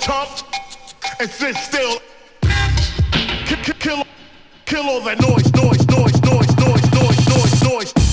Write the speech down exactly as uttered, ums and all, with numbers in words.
top and sit still. Kill, kill, kill all that noise, noise, noise, noise, noise, noise, noise, noise.